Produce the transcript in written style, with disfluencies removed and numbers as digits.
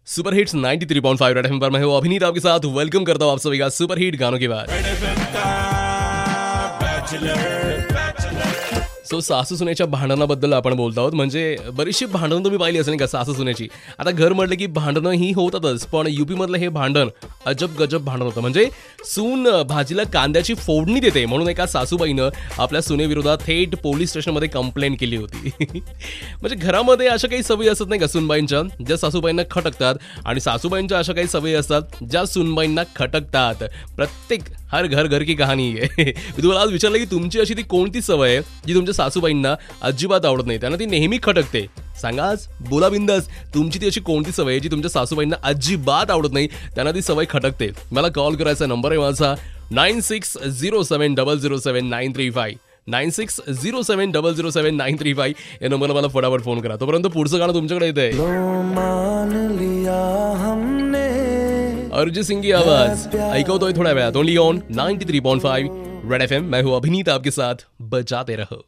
Super hits 93.5 red FM पर मैं हूं अभिनीत आपके साथ वेलकम करता हूं आप सभी का सुपर हिट गानों के बाद। सो सासू सुनेच्या भांडणाबद्दल आपण बोलत आहोत. म्हणजे बरीचशी भांडणं तुम्ही पाहिली असेल का सासू सुनेची. आता घर म्हटलं की भांडणं ही होतातच, पण युपी मधलं हे भांडण अजब गजब भांडण होतं. म्हणजे सून भाजीला कांद्याची फोडणी देते म्हणून एका सासूबाईनं आपल्या सुनेविरोधात थेट पोलीस स्टेशनमध्ये कंप्लेंट केली होती. म्हणजे घरामध्ये अशा काही सवयी असतात नाही का सुनबाईंच्या, ज्या सासूबाईंना खटकतात, आणि सासूबाईंच्या अशा काही सवयी असतात ज्या सुनबाईंना खटकतात. प्रत्येक हर घर घर की कहाणी आहे. मी तुम्हाला आज विचारलं की तुमची अशी ती कोणती सवय आहे जी तुमच्या सासूबाईंना अजिबात आवडत नाही, त्यांना ती नेहमी खटकते. सांगा आज, बोला बिंदास. तुमची ती अशी कोणती सवय आहे जी तुमच्या सासूबाईंना अजिबात आवडत नाही, त्यांना ती सवय खटकते. मला कॉल करायचा नंबर आहे माझा 9607007935. 9607007935 या नंबरला मला फटाफट फोन करा. तोपर्यंत पुढचं गाणं तुमच्याकडे येतंय. अरिजीत सिंह की आवाज ऐकवतोय थोड्या वेळात ओनली ऑन 93.5 रेड एफएम. मैं हूं अभिनीत आपके साथ, बजाते रहो.